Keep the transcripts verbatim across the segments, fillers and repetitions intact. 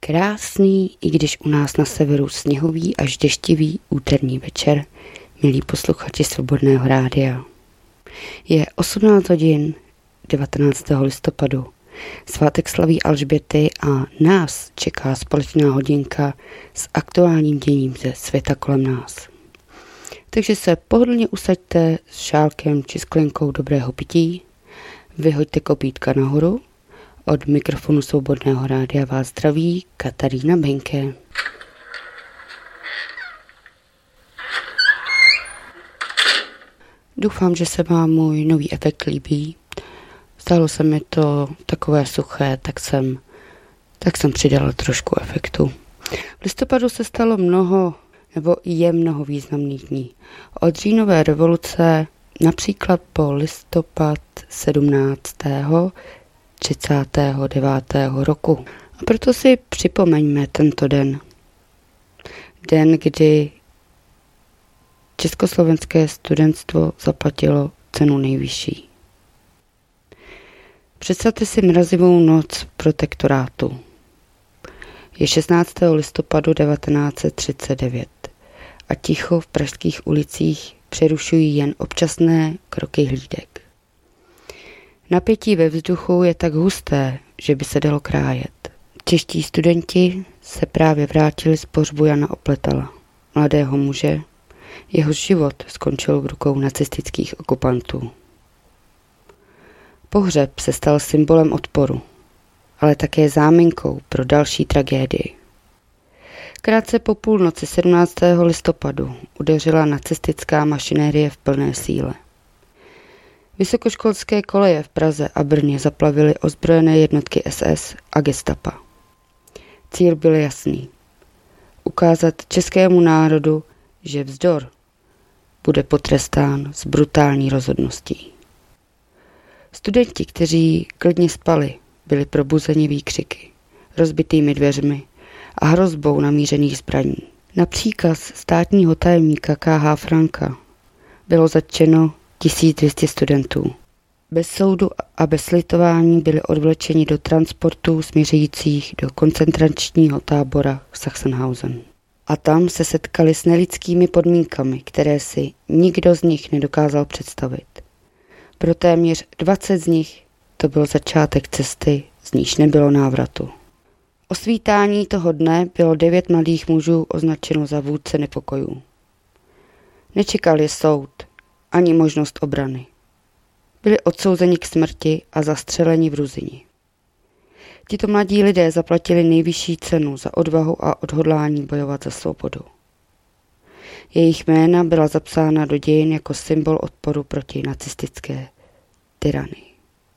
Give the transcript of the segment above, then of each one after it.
Krásný, i když u nás na severu sněhový až deštivý úterní večer, milí posluchači Svobodného rádia. Je osmnáct hodin devatenáctého listopadu. Svátek slaví Alžběty a nás čeká společná hodinka s aktuálním děním ze světa kolem nás. Takže se pohodlně usaďte s šálkem či sklenkou dobrého pití, vyhoďte kopítka nahoru. Od mikrofonu Svobodného rádia vás zdraví Katarína Benke. Doufám, že se vám můj nový efekt líbí. Stálo se mi to takové suché, tak jsem, tak jsem přidala trošku efektu. V listopadu se stalo mnoho, nebo je mnoho významných dní. Od říjnové revoluce například po listopad sedmnáctého třicátého devátého roku. A proto si připomeňme tento den. Den, kdy československé studentstvo zaplatilo cenu nejvyšší. Představte si mrazivou noc protektorátu. Je šestnáctého listopadu devatenáct set třicet devět a ticho v pražských ulicích přerušují jen občasné kroky hlídek. Napětí ve vzduchu je tak husté, že by se dalo krájet. Čeští studenti se právě vrátili z pohřbu Jana Opletala, mladého muže, jehož život skončil v rukou nacistických okupantů. Pohřeb se stal symbolem odporu, ale také záminkou pro další tragédii. Krátce po půlnoci sedmnáctého listopadu udeřila nacistická mašinérie v plné síle. Vysokoškolské koleje v Praze a Brně zaplavily ozbrojené jednotky S S a gestapa. Cíl byl jasný. Ukázat českému národu, že vzdor bude potrestán s brutální rozhodností. Studenti, kteří klidně spali, byli probuzeni výkřiky, rozbitými dveřmi a hrozbou namířených zbraní. Na příkaz státního tajemníka K H Franka bylo zatčeno tisíc dvě stě studentů. Bez soudu a bez slitování byli odvlečeni do transportů směřujících do koncentračního tábora Sachsenhausen. A tam se setkali s nelidskými podmínkami, které si nikdo z nich nedokázal představit. Pro téměř dvacet z nich to byl začátek cesty, z níž nebylo návratu. O svítání toho dne bylo devět mladých mužů označeno za vůdce nepokojů. Nečekal je soud, ani možnost obrany. Byli odsouzeni k smrti a zastřeleni v Ruzini. Tito mladí lidé zaplatili nejvyšší cenu za odvahu a odhodlání bojovat za svobodu. Jejich jména byla zapsána do dějin jako symbol odporu proti nacistické tyranii.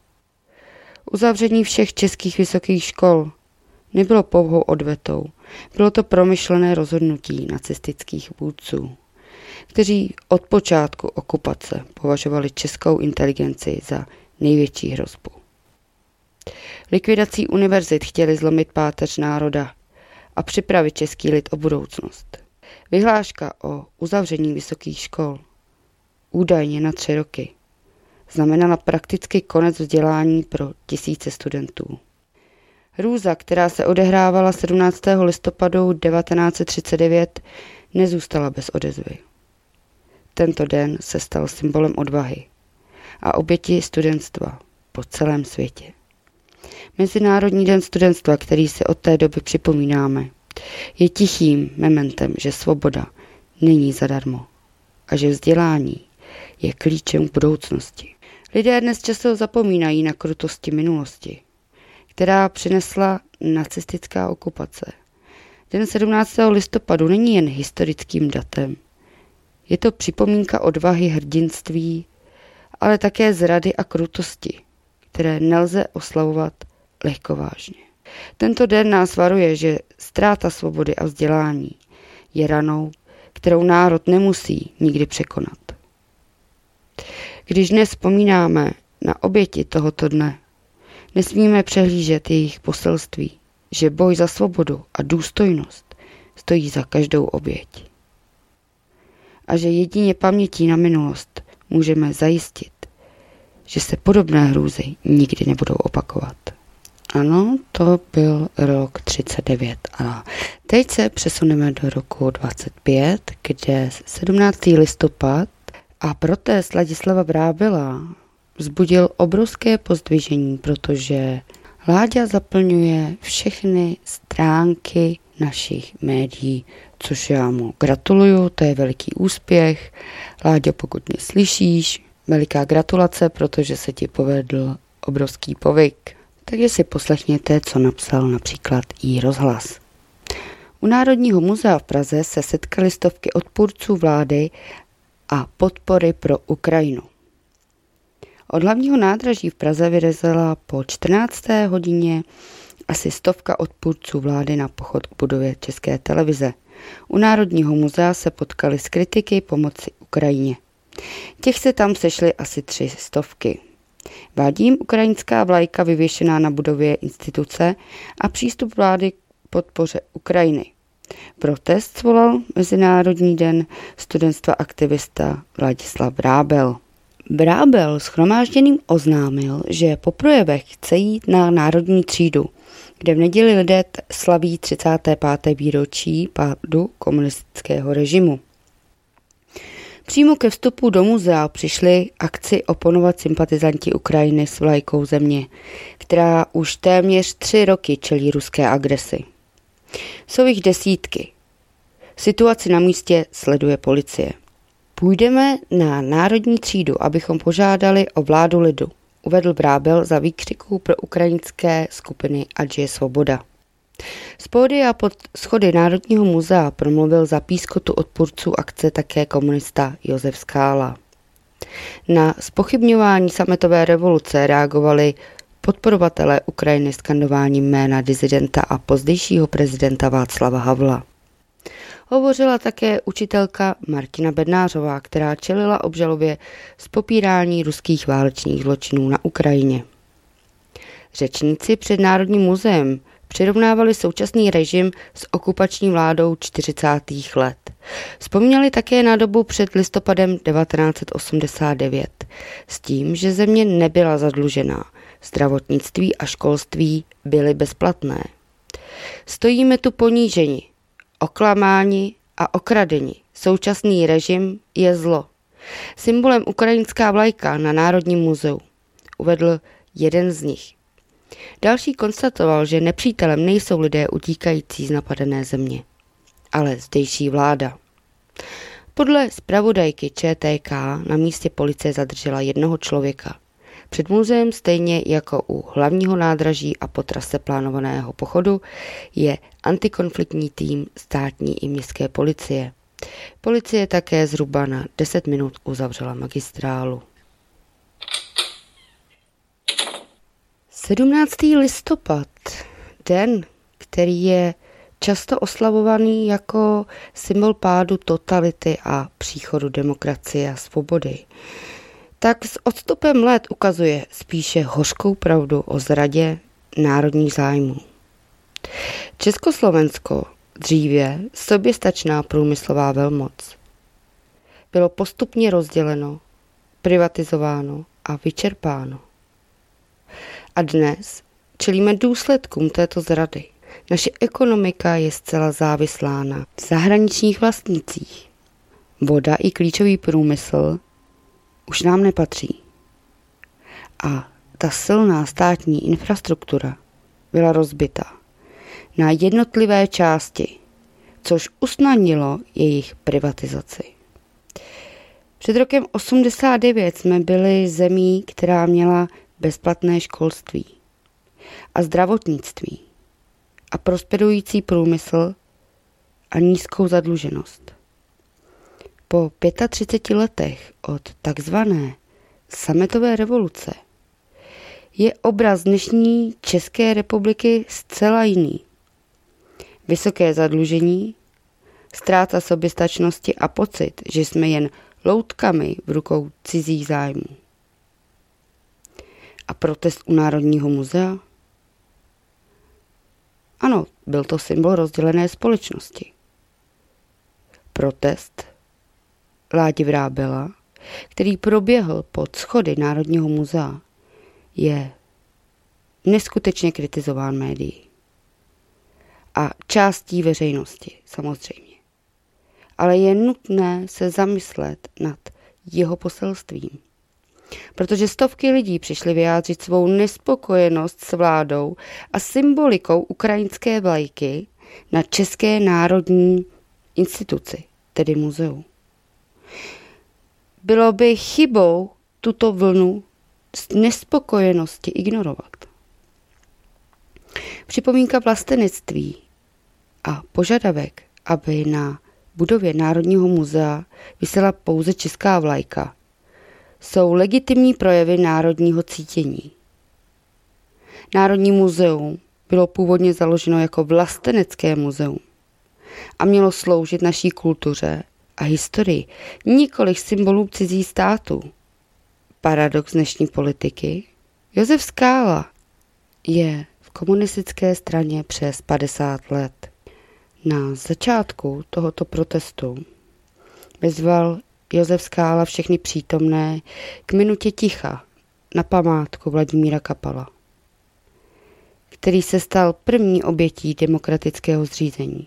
Uzavření všech českých vysokých škol nebylo pouhou odvetou, bylo to promyšlené rozhodnutí nacistických vůdců, kteří od počátku okupace považovali českou inteligenci za největší hrozbu. Likvidací univerzit chtěli zlomit páteř národa a připravit český lid o budoucnost. Vyhláška o uzavření vysokých škol, údajně na tři roky, znamenala prakticky konec vzdělání pro tisíce studentů. Hrůza, která se odehrávala sedmnáctého listopadu devatenáct set třicet devět, nezůstala bez odezvy. Tento den se stal symbolem odvahy a oběti studentstva po celém světě. Mezinárodní den studentstva, který si od té doby připomínáme, je tichým mementem, že svoboda není zadarmo a že vzdělání je klíčem k budoucnosti. Lidé dnes často zapomínají na krutosti minulosti, která přinesla nacistická okupace. Den sedmnáctého listopadu není jen historickým datem. Je to připomínka odvahy, hrdinství, ale také zrady a krutosti, které nelze oslavovat lehkovážně. Tento den nás varuje, že ztráta svobody a vzdělání je ranou, kterou národ nemusí nikdy překonat. Když dnes vzpomínáme na oběti tohoto dne, nesmíme přehlížet jejich poselství, že boj za svobodu a důstojnost stojí za každou oběť. A že jedině pamětí na minulost můžeme zajistit, že se podobné hrůzy nikdy nebudou opakovat. Ano, to byl rok třicet devět. A teď se přesuneme do roku dvacet pět, kde sedmnáctého listopad a protest Ladislava Vrábela vzbudil obrovské pozdvižení, protože Láďa zaplňuje všechny stránky našich médií, což já mu gratuluju, to je veliký úspěch. Láďo, pokud mě slyšíš, veliká gratulace, protože se ti povedl obrovský povyk. Takže si poslechněte, co napsal například i Rozhlas. U Národního muzea v Praze se setkali stovky odpůrců vlády a podpory pro Ukrajinu. Od hlavního nádraží v Praze vyrazila po čtrnácté hodině asi stovka odpůrců vlády na pochod k budově České televize. U Národního muzea se potkali s kritiky pomoci Ukrajině. Těch se tam sešly asi tři stovky. Vadí jim ukrajinská vlajka vyvěšená na budově instituce a přístup vlády k podpoře Ukrajiny. Protest svolal Mezinárodní den studentstva aktivista Ladislav Vrábel. Vrábel shromážděným oznámil, že po projevech chce jít na Národní třídu, kde v neděli lidé slaví třicáté páté výročí pádu komunistického režimu. Přímo ke vstupu do muzea přišli akci oponovat sympatizanti Ukrajiny s vlajkou země, která už téměř tři roky čelí ruské agresi. Jsou jich desítky. Situaci na místě sleduje policie. Půjdeme na Národní třídu, abychom požádali o vládu lidu, uvedl Vrábel za výkřiků pro ukrajinské skupiny Ať je svoboda. Z pódia pod schody Národního muzea promluvil za pískotu odpůrců akce také komunista Josef Skála. Na zpochybňování sametové revoluce reagovali podporovatelé Ukrajiny skandováním jména disidenta a pozdějšího prezidenta Václava Havla. Hovořila také učitelka Martina Bednářová, která čelila obžalobě z popírání ruských válečných zločinů na Ukrajině. Řečníci před Národním muzeem přirovnávali současný režim s okupační vládou čtyřicátých let. Vzpomínali také na dobu před listopadem devatenáct set osmdesát devět s tím, že země nebyla zadlužená, zdravotnictví a školství byly bezplatné. Stojíme tu poníženi, oklamáni a okradeni. Současný režim je zlo. Symbolem ukrajinská vlajka na Národním muzeu, uvedl jeden z nich. Další konstatoval, že nepřítelem nejsou lidé utíkající z napadené země, ale zdejší vláda. Podle zpravodajky Č T K na místě policie zadržela jednoho člověka. Před muzeem stejně jako u hlavního nádraží a po trase plánovaného pochodu je antikonfliktní tým státní i městské policie. Policie také zhruba na deset minut uzavřela magistrálu. sedmnáctého listopad, den, který je často oslavovaný jako symbol pádu totality a příchodu demokracie a svobody, tak s odstupem let ukazuje spíše hořkou pravdu o zradě národních zájmů. Československo, dříve soběstačná průmyslová velmoc, bylo postupně rozděleno, privatizováno a vyčerpáno. A dnes čelíme důsledkům této zrady. Naše ekonomika je zcela závislá na zahraničních vlastnících. Voda i klíčový průmysl už nám nepatří. A ta silná státní infrastruktura byla rozbita na jednotlivé části, což usnadnilo jejich privatizaci. Před rokem osmdesát devět jsme byli zemí, která měla bezplatné školství a zdravotnictví a prosperující průmysl a nízkou zadluženost. Po třiceti pěti letech od takzvané sametové revoluce je obraz dnešní České republiky zcela jiný. Vysoké zadlužení, ztráta soběstačnosti a pocit, že jsme jen loutkami v rukou cizích zájmů. A protest u Národního muzea? Ano, byl to symbol rozdělené společnosti. Protest Ládi Vrábela, který proběhl pod schody Národního muzea, je neskutečně kritizován médií a částí veřejnosti samozřejmě. Ale je nutné se zamyslet nad jeho poselstvím. Protože stovky lidí přišly vyjádřit svou nespokojenost s vládou a symbolikou ukrajinské vlajky na České národní instituci, tedy muzeu. Bylo by chybou tuto vlnu nespokojenosti ignorovat. Připomínka vlastenectví a požadavek, aby na budově Národního muzea visela pouze česká vlajka, jsou legitimní projevy národního cítění. Národní muzeum bylo původně založeno jako vlastenecké muzeum a mělo sloužit naší kultuře a historii, nikoliv symbolů cizí států. Paradox dnešní politiky. Josef Skála je v komunistické straně přes padesát let. Na začátku tohoto protestu vyzval Josef Skála všechny přítomné k minutě ticha na památku Vladimíra Kapala, který se stal první obětí demokratického zřízení.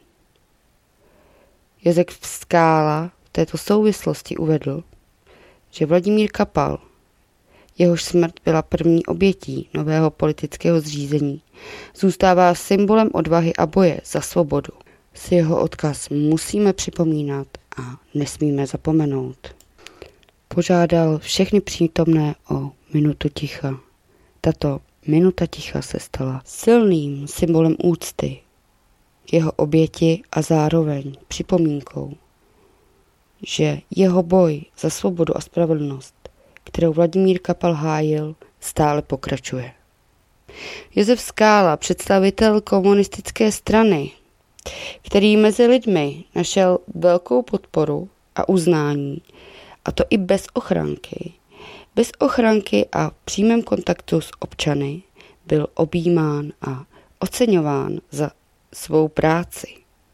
Josef Skála v této souvislosti uvedl, že Vladimír Kapal, jehož smrt byla první obětí nového politického zřízení, zůstává symbolem odvahy a boje za svobodu. Si jeho odkaz musíme připomínat a nesmíme zapomenout. Požádal všechny přítomné o minutu ticha. Tato minuta ticha se stala silným symbolem úcty k jeho oběti a zároveň připomínkou, že jeho boj za svobodu a spravedlnost, kterou Vladimír Kapal hájil, stále pokračuje. Josef Skála, představitel komunistické strany, který mezi lidmi našel velkou podporu a uznání, a to i bez ochranky. Bez ochranky a v přímém kontaktu s občany byl objímán a oceňován za svou práci.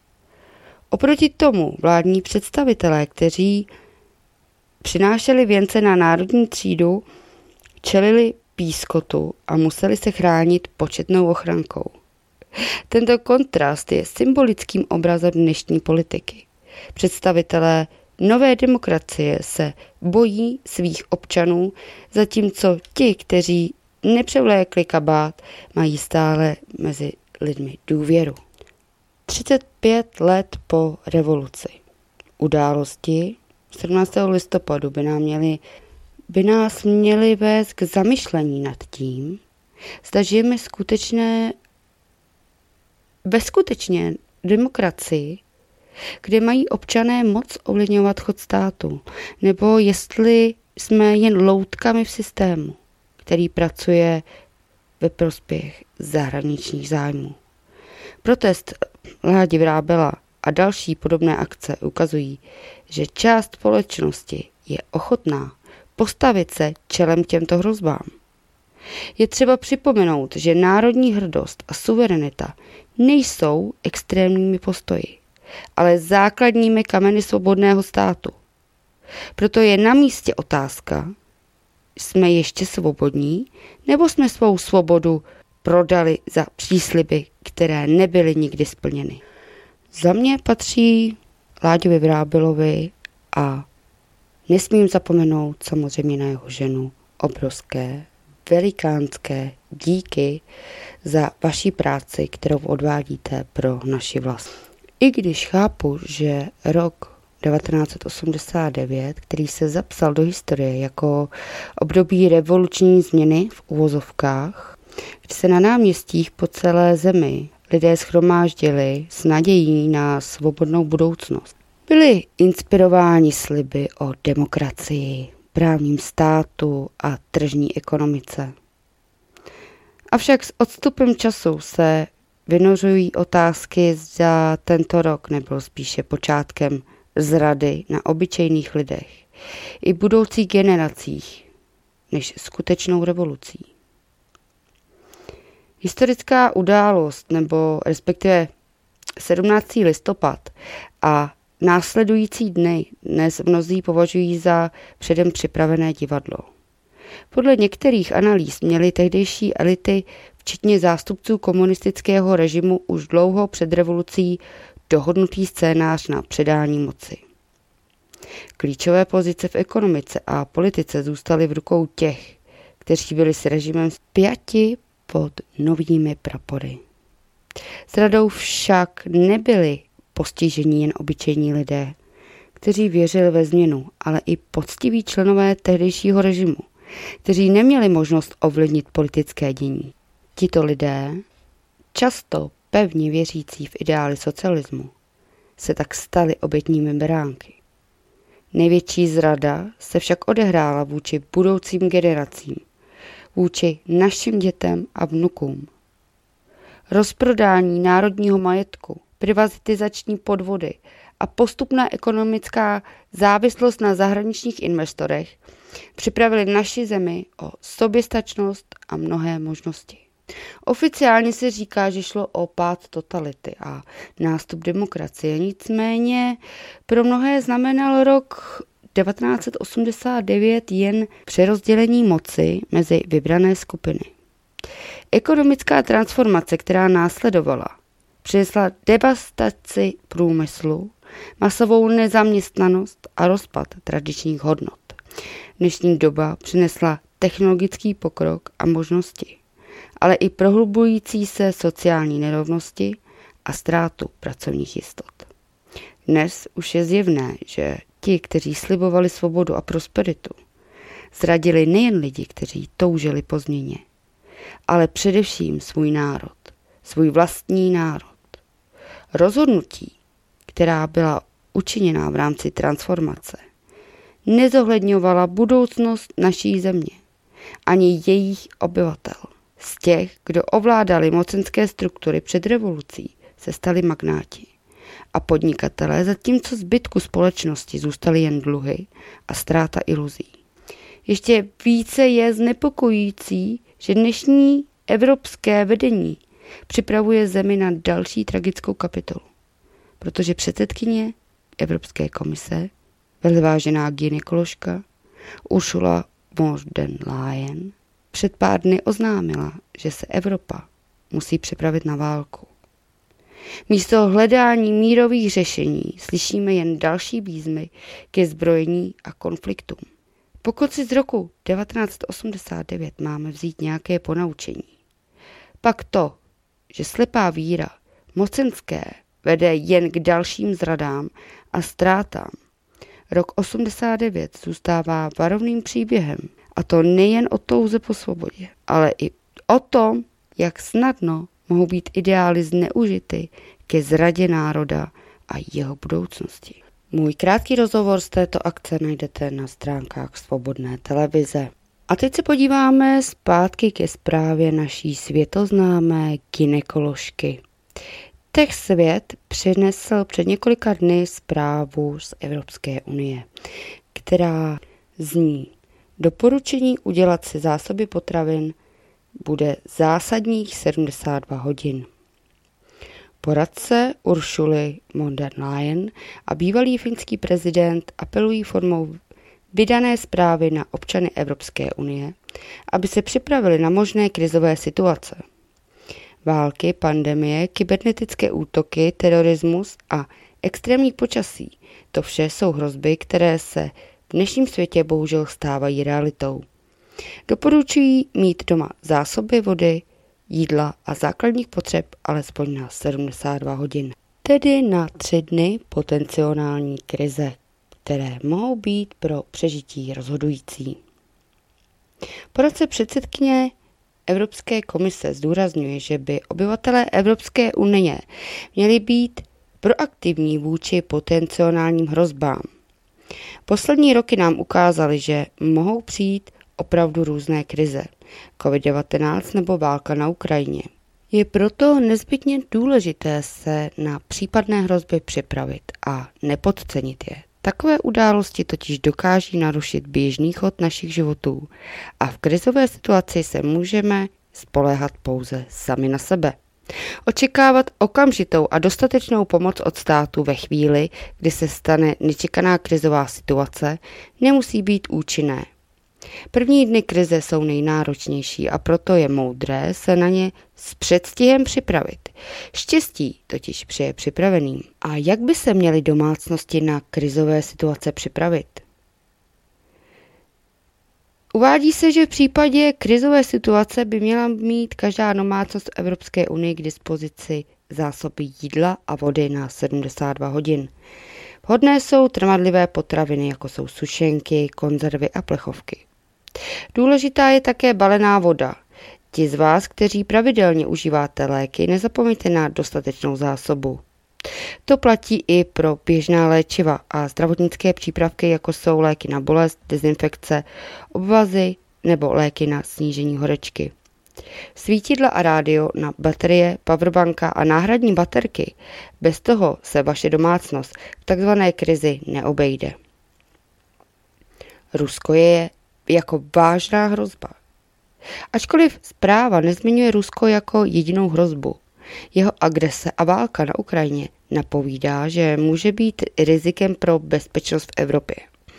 Oproti tomu vládní představitelé, kteří přinášeli věnce na národní třídu, čelili pískotu a museli se chránit početnou ochrankou. Tento kontrast je symbolickým obrazem dnešní politiky. Představitelé nové demokracie se bojí svých občanů, zatímco ti, kteří nepřevlékli kabát, mají stále mezi lidmi důvěru. třicet pět let po revoluci. Události sedmnáctého listopadu by, nám měli, by nás měly vést k zamyšlení nad tím, zda žijeme skutečné, ve skutečně demokracii, kde mají občané moc ovlivňovat chod státu, nebo jestli jsme jen loutkami v systému, který pracuje ve prospěch zahraničních zájmů. Protest Ládi Vrábela a další podobné akce ukazují, že část společnosti je ochotná postavit se čelem těmto hrozbám. Je třeba připomenout, že národní hrdost a suverenita nejsou extrémními postoji, ale základními kameny svobodného státu. Proto je na místě otázka, jsme ještě svobodní, nebo jsme svou svobodu prodali za přísliby, které nebyly nikdy splněny. Za mě patří Láďovi Vrábelovi a nesmím zapomenout samozřejmě na jeho ženu obrovské, velikánské díky za vaši práci, kterou odvádíte pro naši vlast. I když chápu, že rok devatenáct set osmdesát devět, který se zapsal do historie jako období revoluční změny v uvozovkách, kdy se na náměstích po celé zemi lidé shromáždili s nadějí na svobodnou budoucnost. Byli inspirováni sliby o demokracii, právním státu a tržní ekonomice. Avšak s odstupem času se vynořují otázky, zda tento rok nebyl spíše počátkem zrady na obyčejných lidech i budoucích generacích, než skutečnou revolucí. Historická událost, nebo respektive sedmnáctého listopad a následující dny dnes mnozí považují za předem připravené divadlo. Podle některých analýz měly tehdejší elity v včetně zástupců komunistického režimu už dlouho před revolucí dohodnutý scénář na předání moci. Klíčové pozice v ekonomice a politice zůstaly v rukou těch, kteří byli s režimem spjati pod novými prapory. S radou však nebyli postižení jen obyčejní lidé, kteří věřili ve změnu, ale i poctiví členové tehdejšího režimu, kteří neměli možnost ovlivnit politické dění. Tito lidé, často pevně věřící v ideály socialismu, se tak stali obětními beránky. Největší zrada se však odehrála vůči budoucím generacím, vůči našim dětem a vnukům. Rozprodání národního majetku, privatizační podvody a postupná ekonomická závislost na zahraničních investorech připravili naši zemi o soběstačnost a mnohé možnosti. Oficiálně se říká, že šlo o pád totality a nástup demokracie, nicméně pro mnohé znamenal rok devatenáct set osmdesát devět jen přerozdělení moci mezi vybrané skupiny. Ekonomická transformace, která následovala, přinesla devastaci průmyslu, masovou nezaměstnanost a rozpad tradičních hodnot. Dnešní doba přinesla technologický pokrok a možnosti, ale i prohlubující se sociální nerovnosti a ztrátu pracovních jistot. Dnes už je zjevné, že ti, kteří slibovali svobodu a prosperitu, zradili nejen lidi, kteří toužili po změně, ale především svůj národ, svůj vlastní národ. Rozhodnutí, která byla učiněná v rámci transformace, nezohledňovala budoucnost naší země, ani jejich obyvatel. Z těch, kdo ovládali mocenské struktury před revolucí, se stali magnáti a podnikatelé, zatímco zbytku společnosti zůstaly jen dluhy a ztráta iluzí. Ještě více je znepokojující, že dnešní evropské vedení připravuje zemi na další tragickou kapitolu, protože předsedkyně Evropské komise, velvážená gynekoložka Ursula von der Leyen, před pár dny oznámila, že se Evropa musí připravit na válku. Místo hledání mírových řešení slyšíme jen další výzvy ke zbrojení a konfliktům. Pokud si z roku devatenáct set osmdesát devět máme vzít nějaké ponaučení, pak to, že slepá víra mocenské vede jen k dalším zradám a ztrátám. Rok osmdesát devět zůstává varovným příběhem, a to nejen o touze po svobodě, ale i o tom, jak snadno mohou být ideály zneužity ke zradě národa a jeho budoucnosti. Můj krátký rozhovor z této akce najdete na stránkách Svobodné televize. A teď se podíváme zpátky ke zprávě naší světoznámé gynekoložky. Tech Svět přinesl před několika dny zprávu z Evropské unie, která zní: doporučení udělat si zásoby potravin bude zásadních sedmdesát dva hodin. Poradce Ursuly von der Leyen a bývalý finský prezident apelují formou vydané zprávy na občany Evropské unie, aby se připravili na možné krizové situace. Války, pandemie, kybernetické útoky, terorismus a extrémní počasí, to vše jsou hrozby, které se v dnešním světě bohužel stávají realitou. Doporučují mít doma zásoby vody, jídla a základních potřeb alespoň na sedmdesát dva hodin. Tedy na tři dny potenciální krize, které mohou být pro přežití rozhodující. Poradce předsedkyně Evropské komise zdůrazňuje, že by obyvatelé Evropské unie měli být proaktivní vůči potenciálním hrozbám. Poslední roky nám ukázaly, že mohou přijít opravdu různé krize, covid devatenáct nebo válka na Ukrajině. Je proto nezbytně důležité se na případné hrozby připravit a nepodcenit je. Takové události totiž dokáží narušit běžný chod našich životů a v krizové situaci se můžeme spoléhat pouze sami na sebe. Očekávat okamžitou a dostatečnou pomoc od státu ve chvíli, kdy se stane nečekaná krizová situace, nemusí být účinné. První dny krize jsou nejnáročnější a proto je moudré se na ně s předstihem připravit. Štěstí totiž přeje připraveným. A jak by se měly domácnosti na krizové situace připravit? Uvádí se, že v případě krizové situace by měla mít každá domácnost Evropské unie k dispozici zásoby jídla a vody na sedmdesát dva hodin. Vhodné jsou trvanlivé potraviny, jako jsou sušenky, konzervy a plechovky. Důležitá je také balená voda. Ti z vás, kteří pravidelně užíváte léky, nezapomeňte na dostatečnou zásobu. To platí i pro běžná léčiva a zdravotnické přípravky, jako jsou léky na bolest, dezinfekce, obvazy nebo léky na snížení horečky. Svítidla a rádio na baterie, powerbanka a náhradní baterky. Bez toho se vaše domácnost v takzvané krizi neobejde. Rusko je jako vážná hrozba. Ačkoliv zpráva nezmiňuje Rusko jako jedinou hrozbu, jeho agrese a válka na Ukrajině napovídá, že může být rizikem pro bezpečnost v Evropě.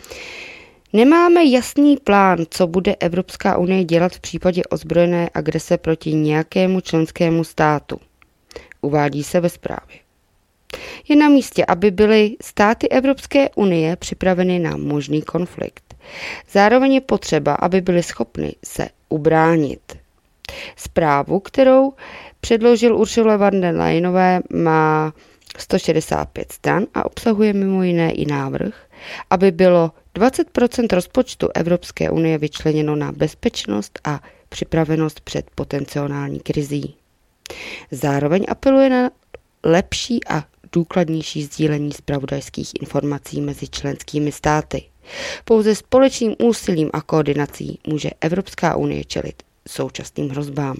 Nemáme jasný plán, co bude Evropská unie dělat v případě ozbrojené agrese proti nějakému členskému státu. Uvádí se ve zprávě. Je na místě, aby byly státy Evropské unie připraveny na možný konflikt. Zároveň je potřeba, aby byly schopny se ubránit. Zprávu, kterou předložil Ursula von der Leyenové, má sto šedesát pět stran a obsahuje mimo jiné i návrh, aby bylo dvacet procent rozpočtu Evropské unie vyčleněno na bezpečnost a připravenost před potenciální krizí. Zároveň apeluje na lepší a důkladnější sdílení zpravodajských informací mezi členskými státy. Pouze společným úsilím a koordinací může Evropská unie čelit současným hrozbám.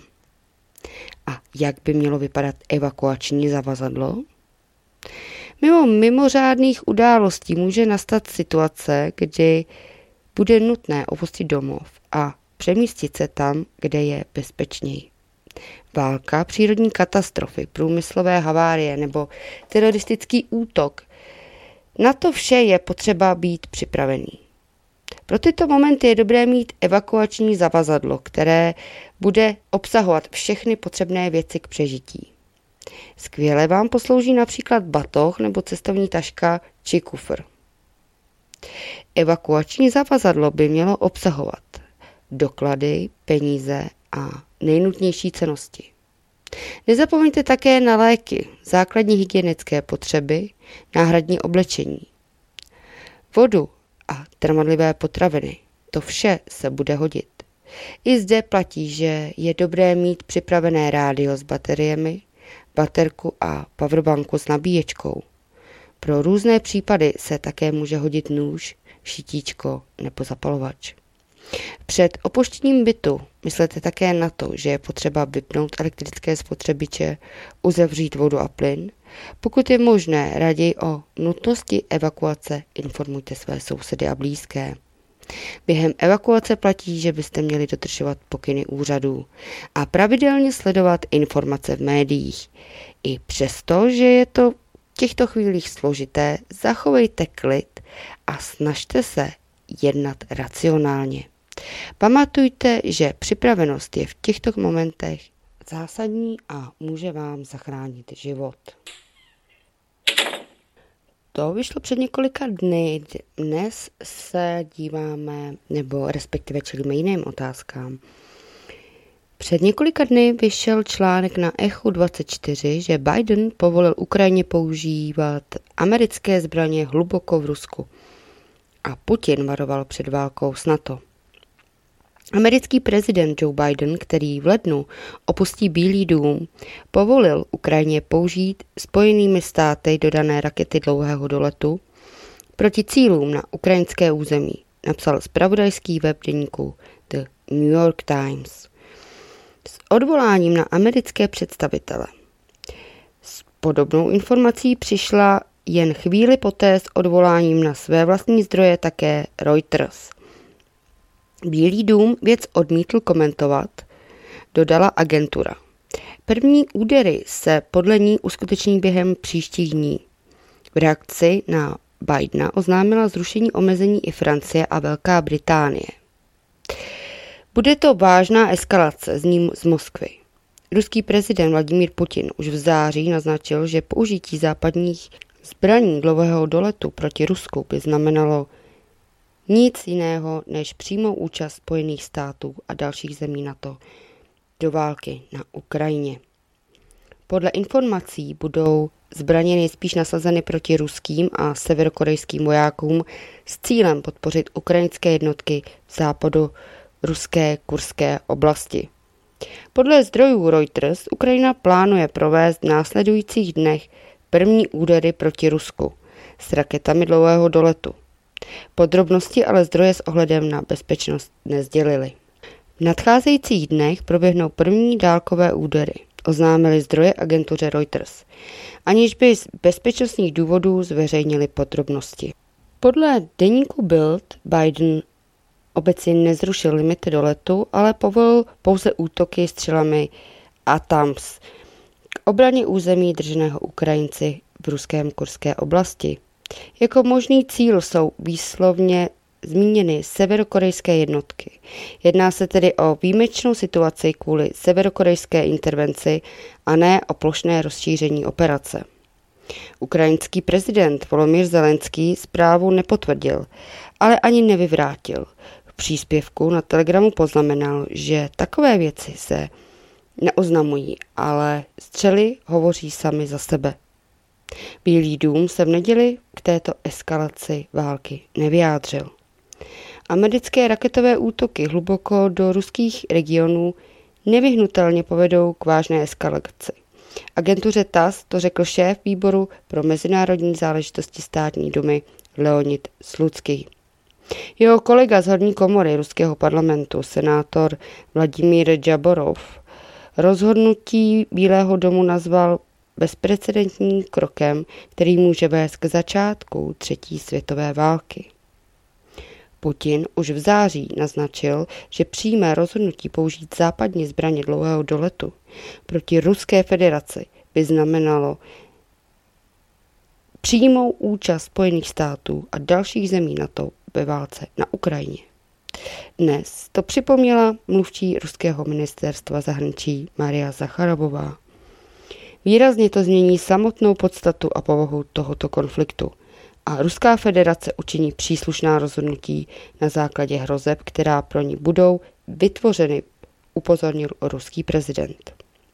A jak by mělo vypadat evakuační zavazadlo? Mimo mimořádných událostí může nastat situace, kdy bude nutné opustit domov a přemístit se tam, kde je bezpečněji. Válka, přírodní katastrofy, průmyslové havárie nebo teroristický útok. Na to vše je potřeba být připravený. Pro tyto momenty je dobré mít evakuační zavazadlo, které bude obsahovat všechny potřebné věci k přežití. Skvěle vám poslouží například batoh nebo cestovní taška či kufr. Evakuační zavazadlo by mělo obsahovat doklady, peníze a nejnutnější cennosti. Nezapomeňte také na léky, základní hygienické potřeby, náhradní oblečení, vodu a trvanlivé potraviny. To vše se bude hodit. I zde platí, že je dobré mít připravené rádio s bateriemi, baterku a powerbanku s nabíječkou. Pro různé případy se také může hodit nůž, šitíčko nebo zapalovač. Před opuštěním bytu myslete také na to, že je potřeba vypnout elektrické spotřebiče, uzavřít vodu a plyn. Pokud je možné, raději o nutnosti evakuace informujte své sousedy a blízké. Během evakuace platí, že byste měli dodržovat pokyny úřadů a pravidelně sledovat informace v médiích. I přesto, že je to v těchto chvílích složité, zachovejte klid a snažte se jednat racionálně. Pamatujte, že připravenost je v těchto momentech zásadní a může vám zachránit život. To vyšlo před několika dny. Dnes se díváme, nebo respektive čelíme jiným otázkám. Před několika dny vyšel článek na Echu dvacet čtyři, že Biden povolil Ukrajině používat americké zbraně hluboko v Rusku. A Putin varoval před válkou s NATO. Americký prezident Joe Biden, který v lednu opustí Bílý dům, povolil Ukrajině použít Spojenými státy dodané rakety dlouhého doletu proti cílům na ukrajinské území, napsal zpravodajský web deníku The New York Times. S odvoláním na americké představitele. S podobnou informací přišla jen chvíli poté s odvoláním na své vlastní zdroje také Reuters. Bílý dům věc odmítl komentovat, dodala agentura. První údery se podle ní uskuteční během příštích dní. V reakci na Bidena oznámila zrušení omezení i Francie a Velká Británie. Bude to vážná eskalace, zní z Moskvy. Ruský prezident Vladimír Putin už v září naznačil, že použití západních zbraní dlouhého doletu proti Rusku by znamenalo nic jiného než přímou účast Spojených států a dalších zemí NATO do války na Ukrajině. Podle informací budou zbraně nejspíš nasazeny proti ruským a severokorejským vojákům s cílem podpořit ukrajinské jednotky v západu ruské kurské oblasti. Podle zdrojů Reuters Ukrajina plánuje provést v následujících dnech první údery proti Rusku s raketami dlouhého doletu. Podrobnosti ale zdroje s ohledem na bezpečnost nesdělily. V nadcházejících dnech proběhnou první dálkové údery, oznámili zdroje agentuře Reuters, aniž by z bezpečnostních důvodů zveřejnili podrobnosti. Podle deníku Bild Biden obecně nezrušil limity doletu, ale povolil pouze útoky střelami ATACMS k obraně území drženého Ukrajinci v ruském kurské oblasti. Jako možný cíl jsou výslovně zmíněny severokorejské jednotky. Jedná se tedy o výjimečnou situaci kvůli severokorejské intervenci a ne o plošné rozšíření operace. Ukrajinský prezident Volodymyr Zelenský zprávu nepotvrdil, ale ani nevyvrátil. V příspěvku na Telegramu poznamenal, že takové věci se neoznamují, ale střely hovoří sami za sebe. Bílý dům se v neděli k této eskalaci války nevyjádřil. Americké raketové útoky hluboko do ruských regionů nevyhnutelně povedou k vážné eskalaci. Agentuře T A S to řekl šéf výboru pro mezinárodní záležitosti státní dumy Leonid Slucký. Jeho kolega z horní komory ruského parlamentu, senátor Vladimír Jaborov, rozhodnutí Bílého domu nazval bezprecedentním krokem, který může vést k začátku třetí světové války. Putin už v září naznačil, že přijme rozhodnutí použít západní zbraně dlouhého doletu proti Ruské federaci by znamenalo přímou účast Spojených států a dalších zemí NATO ve válce na Ukrajině. Dnes to připomněla mluvčí ruského ministerstva zahraničí Maria Zacharovová. Výrazně to změní samotnou podstatu a povahu tohoto konfliktu a Ruská federace učiní příslušná rozhodnutí na základě hrozeb, která pro ní budou vytvořeny, upozornil ruský prezident.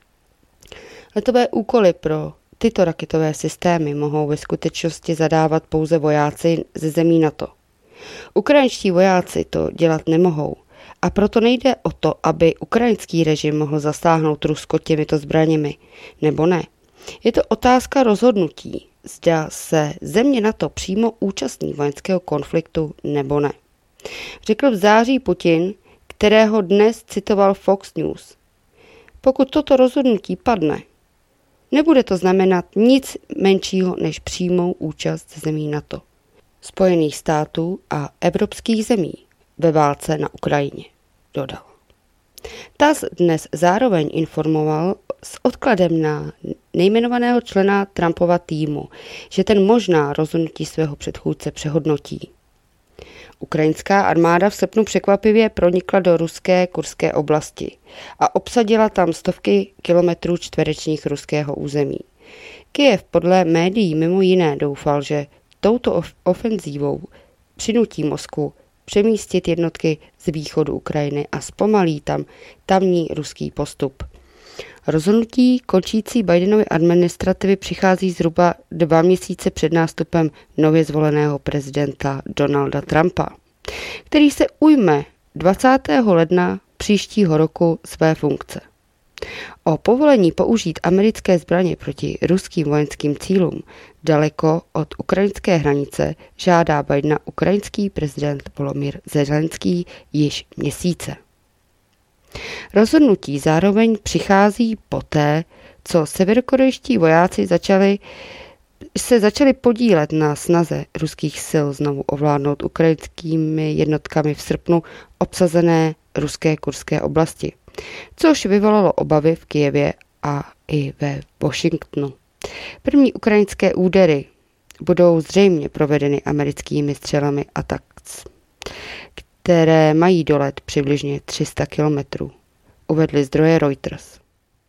Letové úkoly pro tyto raketové systémy mohou ve skutečnosti zadávat pouze vojáci ze zemí NATO. Ukrajinští vojáci to dělat nemohou a proto nejde o to, aby ukrajinský režim mohl zasáhnout Rusko těmito zbraněmi, nebo ne. Je to otázka rozhodnutí, zda se země NATO přímo účastní vojenského konfliktu nebo ne. Řekl v září Putin, kterého dnes citoval Fox News. Pokud toto rozhodnutí padne, nebude to znamenat nic menšího než přímou účast zemí NATO, Spojených států a evropských zemí ve válce na Ukrajině, dodal. T A S dnes zároveň informoval s odkladem na nejmenovaného člena Trumpova týmu, že ten možná rozhodnutí svého předchůdce přehodnotí. Ukrajinská armáda v srpnu překvapivě pronikla do ruské kurské oblasti a obsadila tam stovky kilometrů čtverečních ruského území. Kyjev podle médií mimo jiné doufal, že touto ofenzívou přinutí Moskvu přemístit jednotky z východu Ukrajiny a zpomalí tam tamní ruský postup. Rozhodnutí končící Bidenovy administrativy přichází zhruba dva měsíce před nástupem nově zvoleného prezidenta Donalda Trumpa, který se ujme dvacátého ledna příštího roku své funkce. O povolení použít americké zbraně proti ruským vojenským cílům daleko od ukrajinské hranice žádá Bidena ukrajinský prezident Volodymyr Zelenský již měsíce. Rozhodnutí zároveň přichází poté, co severokorejští vojáci začali, se začali podílet na snaze ruských sil znovu ovládnout ukrajinskými jednotkami v srpnu obsazené ruské kurské oblasti, což vyvolalo obavy v Kyjevě a i ve Washingtonu. První ukrajinské údery budou zřejmě provedeny americkými střelami ATACMS, které mají dolet přibližně tři sta kilometrů, uvedli zdroje Reuters.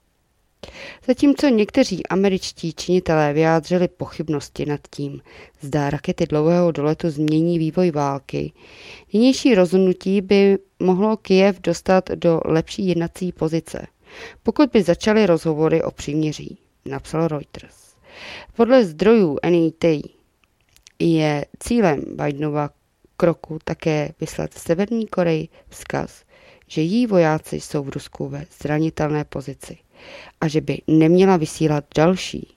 Zatímco někteří američtí činitelé vyjádřili pochybnosti nad tím, zda rakety dlouhého doletu změní vývoj války, nynější rozhodnutí by mohlo Kyjev dostat do lepší jednací pozice, pokud by začaly rozhovory o příměří, napsal Reuters. Podle zdrojů N E T je cílem Bidenova kroku také vyslat Severní Koreji vzkaz, že její vojáci jsou v Rusku ve zranitelné pozici a že by neměla vysílat další.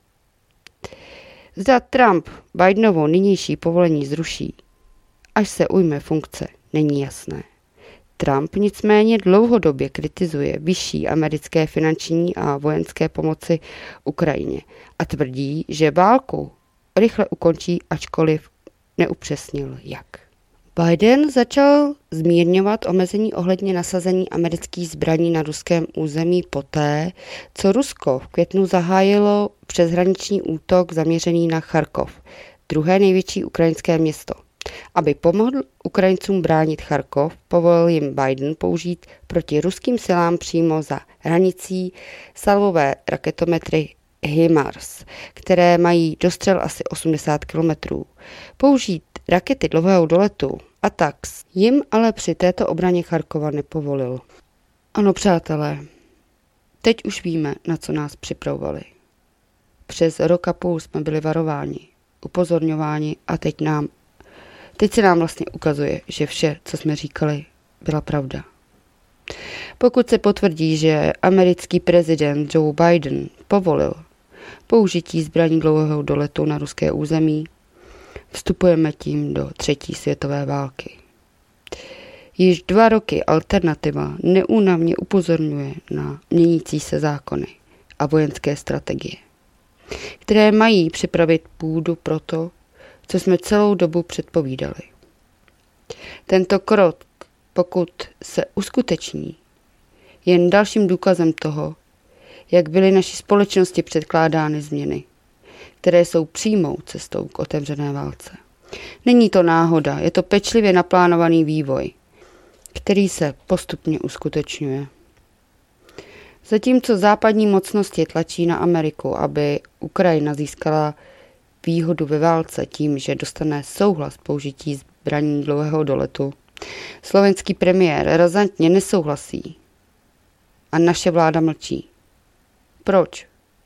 Zda Trump Bidenovo nynější povolení zruší, až se ujme funkce, není jasné. Trump nicméně dlouhodobě kritizuje vyšší americké finanční a vojenské pomoci Ukrajině a tvrdí, že válku rychle ukončí, ačkoliv neupřesnil jak. Biden začal zmírňovat omezení ohledně nasazení amerických zbraní na ruském území poté, co Rusko v květnu zahájilo přeshraniční útok zaměřený na Charkov, druhé největší ukrajinské město. Aby pomohl Ukrajincům bránit Charkov, povolil jim Biden použít proti ruským silám přímo za hranicí salvové raketometry HIMARS, které mají dostřel asi osmdesát kilometrů. Použít rakety dlouhého doletu ATACMS jim ale při této obraně Charkova nepovolil. Ano, přátelé, teď už víme, na co nás připravovali. Přes rok a půl jsme byli varováni, upozorňováni a teď nám Teď se nám vlastně ukazuje, že vše, co jsme říkali, byla pravda. Pokud se potvrdí, že americký prezident Joe Biden povolil použití zbraní dlouhého doletu na ruské území, vstupujeme tím do třetí světové války. Již dva roky Alternativa neúnavně upozorňuje na měnící se zákony a vojenské strategie, které mají připravit půdu pro to, co jsme celou dobu předpovídali. Tento krok, pokud se uskuteční, je jen dalším důkazem toho, jak byly naší společnosti předkládány změny, které jsou přímou cestou k otevřené válce. Není to náhoda, je to pečlivě naplánovaný vývoj, který se postupně uskutečňuje. Zatímco západní mocnosti tlačí na Ameriku, aby Ukrajina získala výhodu ve válce tím, že dostane souhlas použití zbraní dlouhého doletu, slovenský premiér razantně nesouhlasí a naše vláda mlčí. Proč?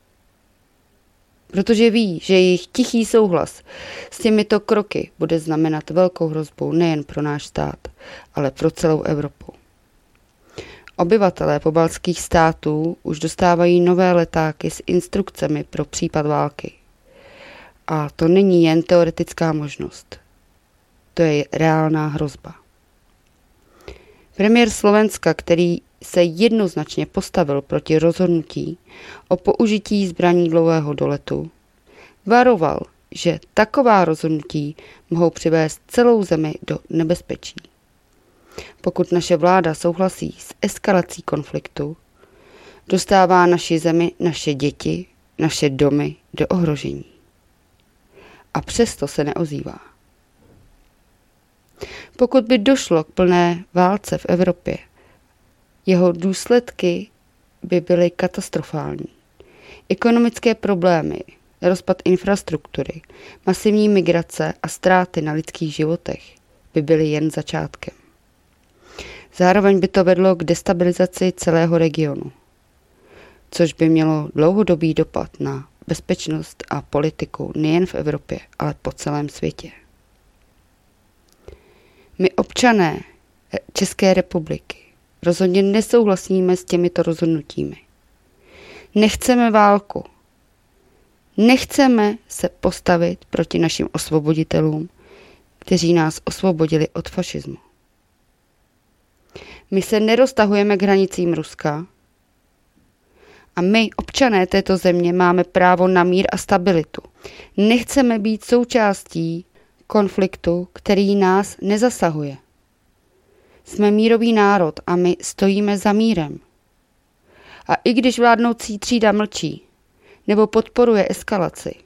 Protože ví, že jejich tichý souhlas s těmito kroky bude znamenat velkou hrozbu nejen pro náš stát, ale pro celou Evropu. Obyvatelé pobaltských států už dostávají nové letáky s instrukcemi pro případ války. A to není jen teoretická možnost. To je reálná hrozba. Premiér Slovenska, který se jednoznačně postavil proti rozhodnutí o použití zbraní dlouhého doletu, varoval, že taková rozhodnutí mohou přivést celou zemi do nebezpečí. Pokud naše vláda souhlasí s eskalací konfliktu, dostává naši zemi, naše děti, naše domy do ohrožení. A přesto se neozývá. Pokud by došlo k plné válce v Evropě, jeho důsledky by byly katastrofální. Ekonomické problémy, rozpad infrastruktury, masivní migrace a ztráty na lidských životech by byly jen začátkem. Zároveň by to vedlo k destabilizaci celého regionu, což by mělo dlouhodobý dopad na bezpečnost a politiku nejen v Evropě, ale po celém světě. My občané České republiky rozhodně nesouhlasíme s těmito rozhodnutími. Nechceme válku. Nechceme se postavit proti našim osvoboditelům, kteří nás osvobodili od fašismu. My se neroztahujeme k hranicím Ruska a my, občané této země, máme právo na mír a stabilitu. Nechceme být součástí konfliktu, který nás nezasahuje. Jsme mírový národ a my stojíme za mírem. A i když vládnoucí třída mlčí nebo podporuje eskalaci,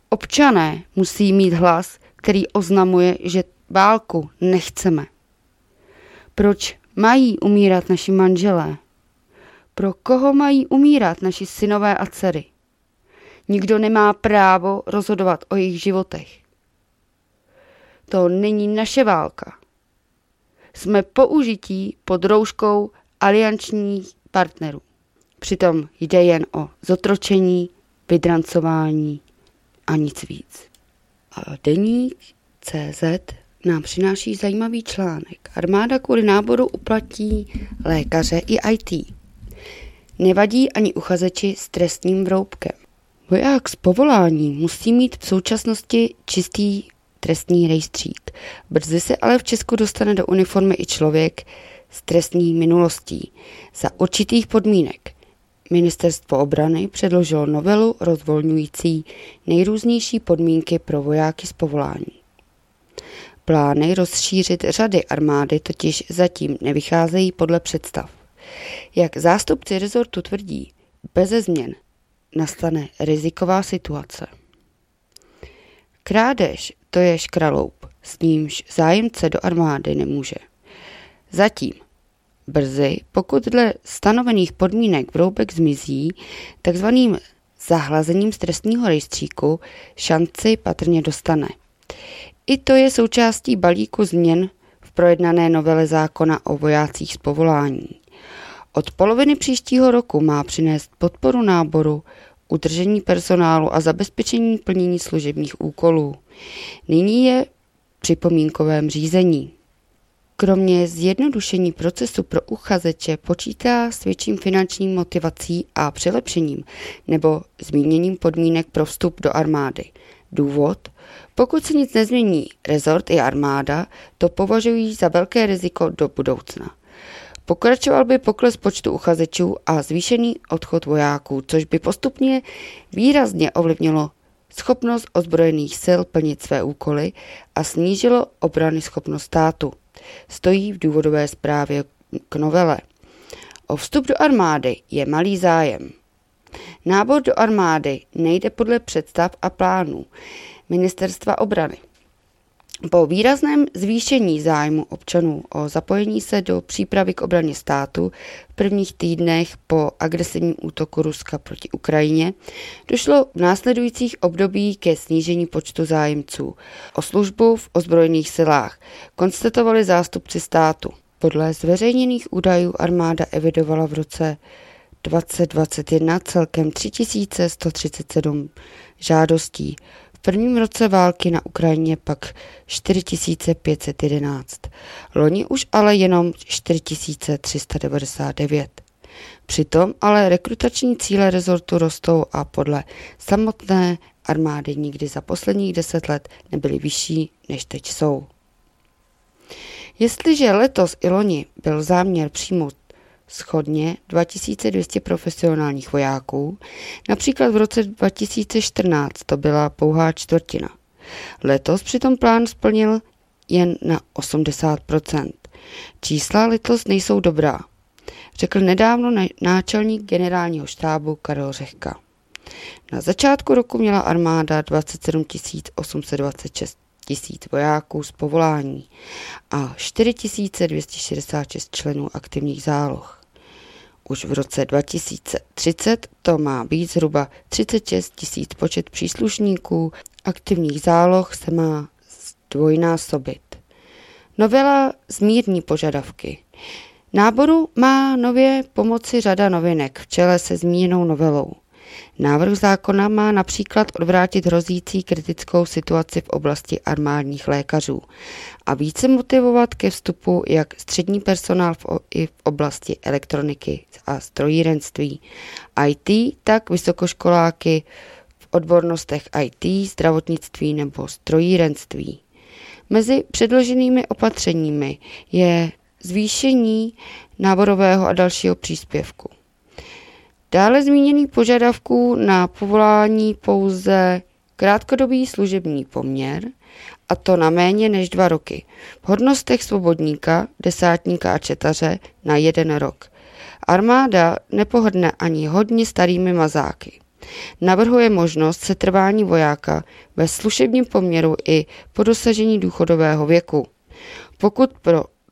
občané musí mít hlas, který oznamuje, že válku nechceme. Proč mají umírat naši manželé? Pro koho mají umírat naši synové a dcery? Nikdo nemá právo rozhodovat o jejich životech. To není naše válka. Jsme použití pod rouškou aliančních partnerů. Přitom jde jen o zotročení, vydrancování a nic víc. A deník tečka cé zet nám přináší zajímavý článek. Armáda kvůli náboru uplatí lékaře i í té. Nevadí ani uchazeči s trestním vroubkem. Voják z povolání musí mít v současnosti čistý trestní rejstřík. Brzy se ale v Česku dostane do uniformy i člověk s trestní minulostí za určitých podmínek. Ministerstvo obrany předložilo novelu rozvolňující nejrůznější podmínky pro vojáky z povolání. Plány rozšířit řady armády totiž zatím nevycházejí podle představ. Jak zástupci rezortu tvrdí, beze změn nastane riziková situace. Krádež to je škraloup, s nímž zájemce do armády nemůže. Zatím brzy, pokud dle stanovených podmínek vroubek zmizí, takzvaným zahlazením z trestního rejstříku šanci patrně dostane. I to je součástí balíku změn v projednané novele zákona o vojácích z povolání. Od poloviny příštího roku má přinést podporu náboru, udržení personálu a zabezpečení plnění služebních úkolů. Nyní je v připomínkovém řízení. Kromě zjednodušení procesu pro uchazeče počítá s větším finanční motivací a přilepšením nebo zmíněním podmínek pro vstup do armády. Důvod? Pokud se nic nezmění, rezort i armáda to považují za velké riziko do budoucna. Pokračoval by pokles počtu uchazečů a zvýšený odchod vojáků, což by postupně výrazně ovlivnilo schopnost ozbrojených sil plnit své úkoly a snížilo obrany schopnost státu. Stojí v důvodové zprávě k novele. O vstup do armády je malý zájem. Nábor do armády nejde podle představ a plánů Ministerstva obrany. Po výrazném zvýšení zájmu občanů o zapojení se do přípravy k obraně státu v prvních týdnech po agresivním útoku Ruska proti Ukrajině došlo v následujících období ke snížení počtu zájemců o službu v ozbrojených silách, konstatovali zástupci státu. Podle zveřejněných údajů armáda evidovala v roce dvacet dvacet jedna celkem tři tisíce sto třicet sedm žádostí. V prvním roce války na Ukrajině pak čtyři tisíce pět set jedenáct. Loni už ale jenom čtyři tisíce tři sta devadesát devět. Přitom ale rekrutační cíle rezortu rostou a podle samotné armády nikdy za posledních deset let nebyly vyšší, než teď jsou. Jestliže letos i loni byl záměr přijmout shodně dva tisíce dvě stě profesionálních vojáků, například v roce dva tisíce čtrnáct to byla pouhá čtvrtina. Letos přitom plán splnil jen na osmdesát procent. Čísla letos nejsou dobrá, řekl nedávno náčelník generálního štábu Karel Řehka. Na začátku roku měla armáda dvacet sedm tisíc osm set dvacet šest tisíc vojáků z povolání a čtyři tisíce dvě stě šedesát šest členů aktivních záloh. Už v roce dva tisíce třicet to má být zhruba třicet šest tisíc počet příslušníků, aktivních záloh se má zdvojnásobit. Novela zmírní požadavky. Náboru má nově pomoci řada novinek v čele se zmíněnou novelou. Návrh zákona má například odvrátit hrozící kritickou situaci v oblasti armádních lékařů a více motivovat ke vstupu jak střední personál v, i v oblasti elektroniky a strojírenství, í té, tak vysokoškoláky v odbornostech í té, zdravotnictví nebo strojírenství. Mezi předloženými opatřeními je zvýšení náborového a dalšího příspěvku. Dále zmíněný požadavků na povolání pouze krátkodobý služební poměr, a to na méně než dva roky. V hodnostech svobodníka, desátníka a četaře na jeden rok. Armáda nepohodne ani hodně starými mazáky. Navrhuje možnost setrvání vojáka ve služebním poměru i po dosažení důchodového věku. Pokud pro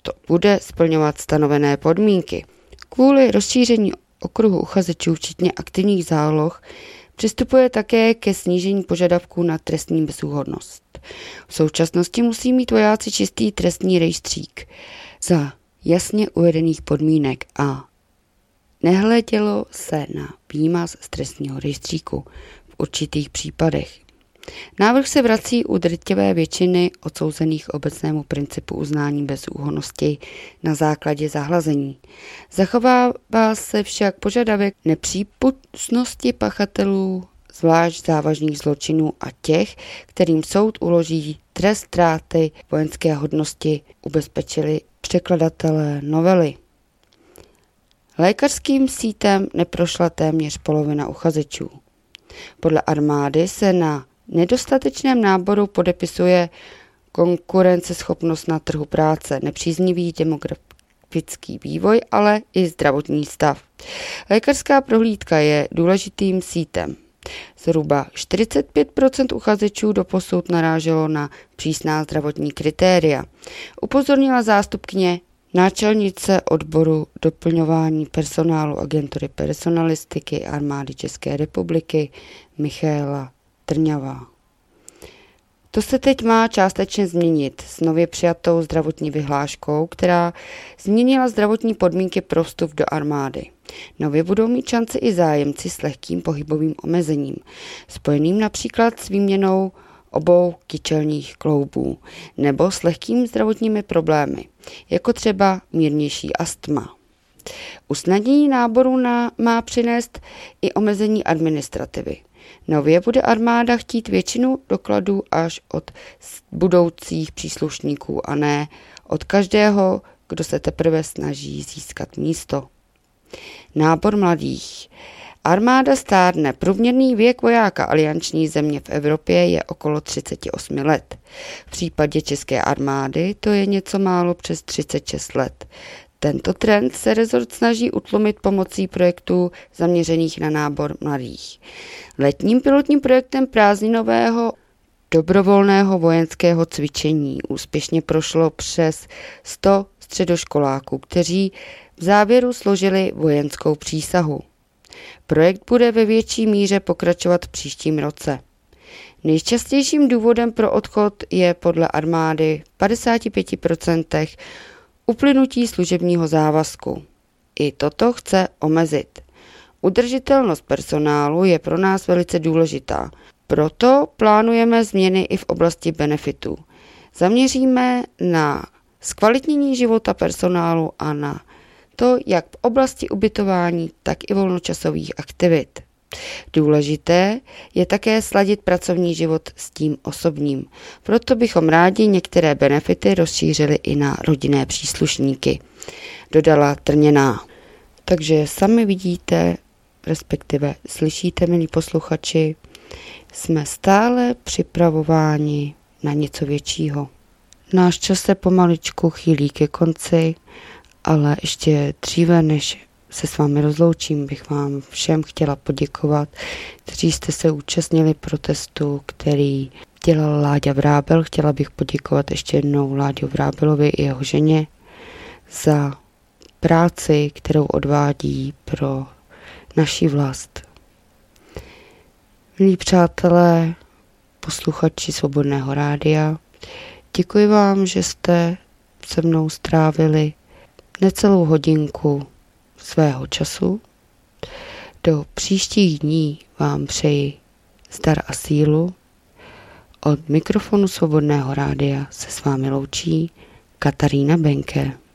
to bude splňovat stanovené podmínky. Kvůli rozšíření okruhu uchazečů, včetně aktivních záloh, přistupuje také ke snížení požadavků na trestní bezúhonnost. V současnosti musí mít vojáci čistý trestní rejstřík za jasně uvedených podmínek a nehledělo se na výmaz z trestního rejstříku v určitých případech. Návrh se vrací u drtivé většiny odsouzených obecnému principu uznání bezúhonnosti na základě zahlazení. Zachovává se však požadavek nepřípustnosti pachatelů zvlášť závažných zločinů a těch, kterým soud uloží trest ztráty vojenské hodnosti, ubezpečili překladatelé novely. Lékařským sítem neprošla téměř polovina uchazečů. Podle armády se na nedostatečném náboru podepisuje konkurenceschopnost na trhu práce, nepříznivý demografický vývoj, ale i zdravotní stav. Lékařská prohlídka je důležitým sítem. Zhruba čtyřicet pět procent uchazečů doposud naráželo na přísná zdravotní kritéria. Upozornila zástupkyně náčelnice odboru doplňování personálu agentury personalistiky armády České republiky Michaela Trňavá. To se teď má částečně změnit s nově přijatou zdravotní vyhláškou, která změnila zdravotní podmínky pro vstup do armády. Nově budou mít šanci i zájemci s lehkým pohybovým omezením, spojeným například s výměnou obou kyčelních kloubů nebo s lehkými zdravotními problémy, jako třeba mírnější astma. Usnadnění náboru na, má přinést i omezení administrativy. Nově bude armáda chtít většinu dokladů až od budoucích příslušníků a ne od každého, kdo se teprve snaží získat místo. Nábor mladých. Armáda stárne. Průměrný věk vojáka alianční země v Evropě je okolo třicet osm let. V případě české armády to je něco málo přes třicet šest let. Tento trend se rezort snaží utlumit pomocí projektů zaměřených na nábor mladých. Letním pilotním projektem prázdninového dobrovolného vojenského cvičení úspěšně prošlo přes sto středoškoláků, kteří v závěru složili vojenskou přísahu. Projekt bude ve větší míře pokračovat v příštím roce. Nejčastějším důvodem pro odchod je podle armády v padesáti pěti procentech uplynutí služebního závazku. I toto chce omezit. Udržitelnost personálu je pro nás velice důležitá. Proto plánujeme změny i v oblasti benefitů. Zaměříme na zkvalitnění života personálu a na to, jak v oblasti ubytování, tak i volnočasových aktivit. Důležité je také sladit pracovní život s tím osobním. Proto bychom rádi některé benefity rozšířili i na rodinné příslušníky, dodala Trněná. Takže sami vidíte, respektive slyšíte, milí posluchači, jsme stále připravováni na něco většího. Náš čas se pomaličku chýlí ke konci, ale ještě dříve, než se s vámi rozloučím, bych vám všem chtěla poděkovat, kteří jste se účastnili protestu, který dělal Láďa Vrábel. Chtěla bych poděkovat ještě jednou Láďu Vrábelovi i jeho ženě za práci, kterou odvádí pro naši vlast. Milí přátelé, posluchači Svobodného rádia, děkuji vám, že jste se mnou strávili necelou hodinku svého času. Do příštích dní vám přeji zdar a sílu. Od mikrofonu Svobodného rádia se s vámi loučí Katarína Benke.